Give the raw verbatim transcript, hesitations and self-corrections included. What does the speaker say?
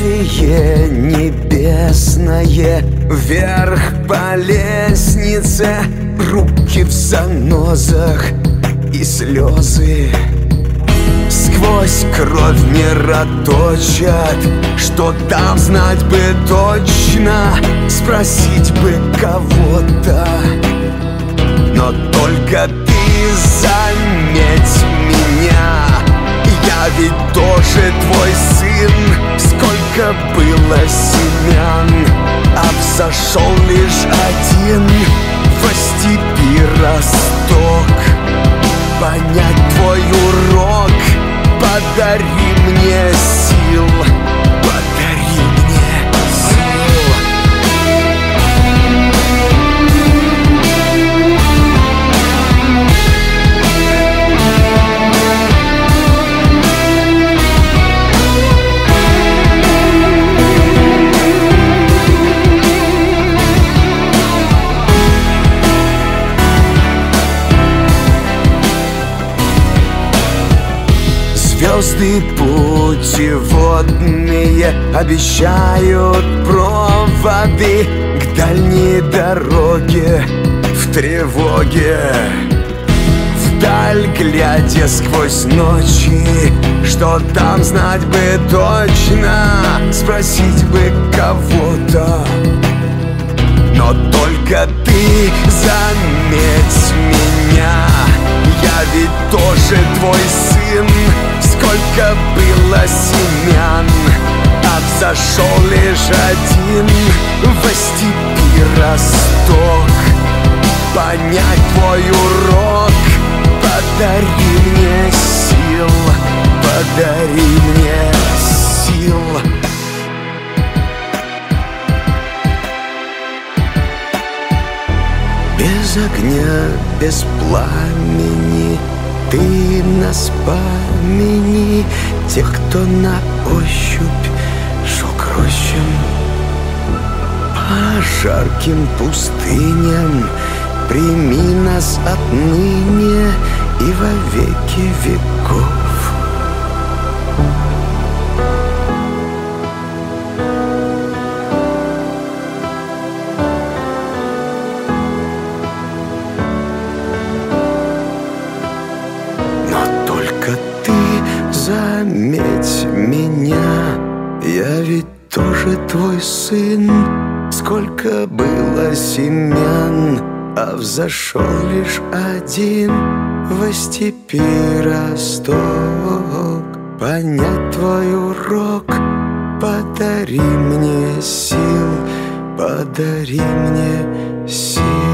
Царствие небесное, вверх по лестнице, руки в занозах и слезы. Сквозь кровь мироточат, что там знать бы точно, спросить бы кого-то. Но только ты заметь меня, я ведь тоже твой сын. Сколько было семян, а взошел лишь один во степи росток. Понять твой урок, подари мне сил, подари мне сил. Звезды путеводные обещают проводы к дальней дороге в тревоге. Вдаль глядя сквозь ночи, что там знать бы точно, спросить бы кого-то. Но только ты заметь меня, я ведь тоже твой сын. Сколько было семян, а взошел лишь один во степи росток. Понять твой урок, подари мне сил, подари мне сил. Без огня, без пламени ты нас помяни, тех, кто на ощупь шел рощам. По жарким пустыням прими нас отныне и во веки веков. Заметь меня, я ведь тоже твой сын. Сколько было семян, а взошел лишь один во степи росток. Понять твой урок, подари мне сил, подари мне сил.